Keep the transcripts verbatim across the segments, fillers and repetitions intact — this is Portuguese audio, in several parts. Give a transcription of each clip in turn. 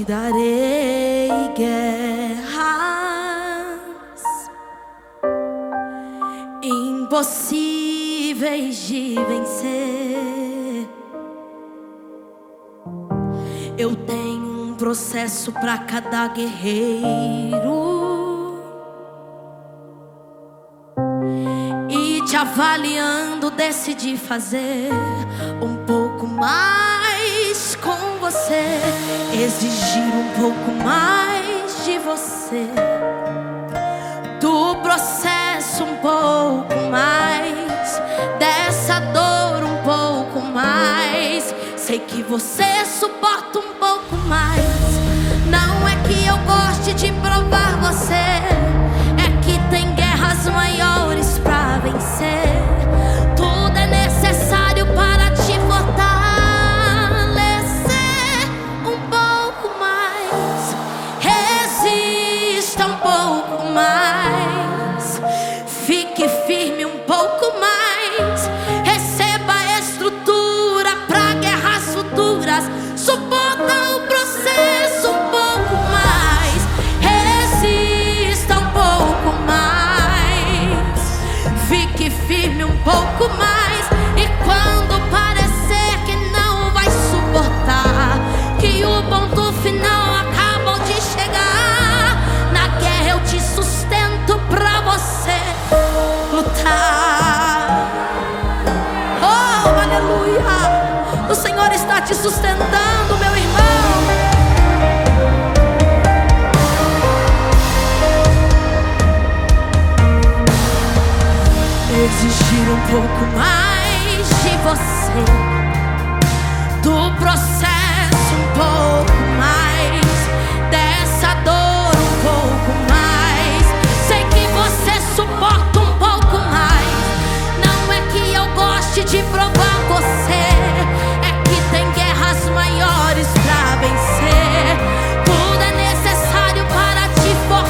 te darei guerras impossíveis de vencer. Eu tenho um processo para cada guerreiro, e te avaliando decidi fazer um pouco mais com você, exigir um pouco mais de você, do processo um pouco mais, dessa dor um pouco mais. Sei que você suporta um pouco mais. Não é que eu goste de provar você, é que tem guerras maiores pra vencer. Tudo é necessário para te fortalecer um pouco mais. Resista um pouco mais, fique firme um pouco mais. Receba a estrutura pra guerras futuras. Suporta o processo um pouco mais. Resista um pouco mais, fique firme um pouco mais. E quando parecer que não vai suportar, que o ponto final acabou de chegar, na guerra eu te sustento pra você lutar. Oh, aleluia! O Senhor está te sustentando, meu irmão. Exigir um pouco mais de você, do processo um pouco mais, dessa dor um pouco mais. Sei que você suporta um pouco mais. Não é que eu goste de provar você, é que tem guerras maiores pra vencer. Tudo é necessário para te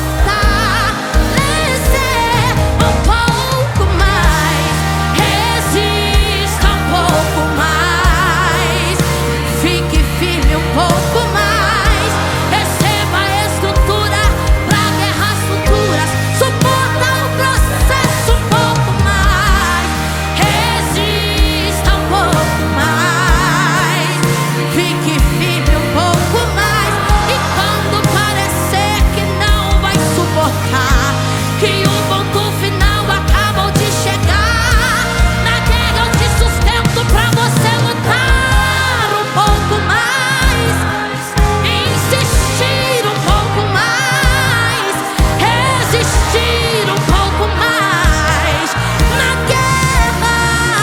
fortalecer um pouco mais. Resista um pouco mais, fique firme um pouco mais. Receba a estrutura pra guerras futuras. Suporta o processo um pouco mais. Resista um pouco mais, fique firme um pouco mais. E quando parecer que não vai suportar, que o ponto final acabou de chegar, na guerra eu te sustento pra você lutar um pouco mais, insistir um pouco mais, resistir um pouco mais na guerra,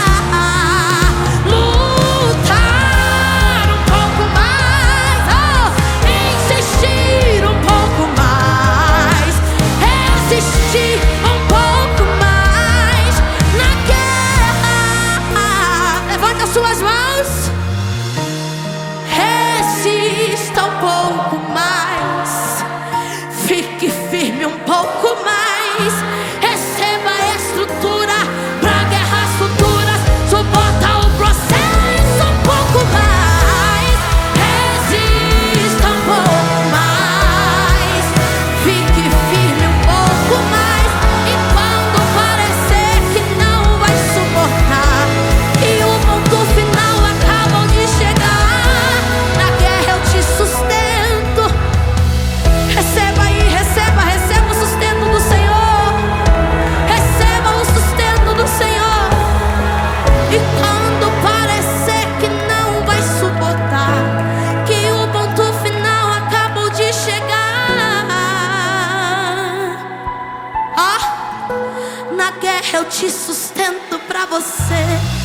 lutar um pouco mais, oh, insistir um pouco mais, resistir um pouco mais na guerra. Levanta as suas mãos. Resista um pouco mais, fique firme um pouco mais. Receba a estrutura pra guerras futuras. Suporta o processo um pouco mais. Resista um pouco mais, fique firme um pouco mais. E quando parecer que não vai suportar, que o ponto final acabou de chegar, na guerra eu te sustento. Receba aí, receba, receba o sustento do Senhor. Receba o sustento do Senhor. E quando parecer que não vai suportar, que o ponto final acabou de chegar, ah, na guerra eu te sustento pra você